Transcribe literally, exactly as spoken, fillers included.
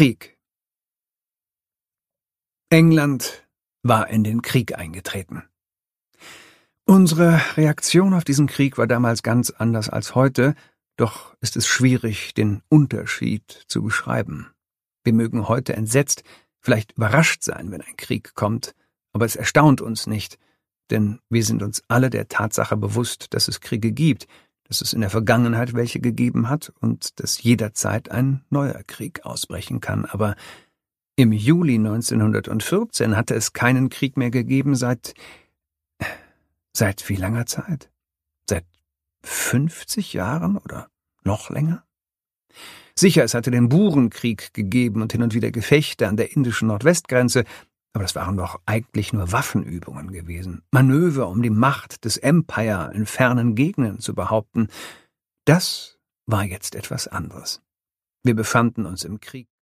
Krieg. England war in den Krieg eingetreten. Unsere Reaktion auf diesen Krieg war damals ganz anders als heute, doch ist es schwierig, den Unterschied zu beschreiben. Wir mögen heute entsetzt, vielleicht überrascht sein, wenn ein Krieg kommt, aber es erstaunt uns nicht, denn wir sind uns alle der Tatsache bewusst, dass es Kriege gibt, dass es in der Vergangenheit welche gegeben hat und dass jederzeit ein neuer Krieg ausbrechen kann. Aber im Juli neunzehnhundertvierzehn hatte es keinen Krieg mehr gegeben seit... Seit wie langer Zeit? Seit fünfzig Jahren oder noch länger? Sicher, es hatte den Burenkrieg gegeben und hin und wieder Gefechte an der indischen Nordwestgrenze, aber das waren doch eigentlich nur Waffenübungen gewesen. Manöver, um die Macht des Empire in fernen Gegenden zu behaupten. Das war jetzt etwas anderes. Wir befanden uns im Krieg.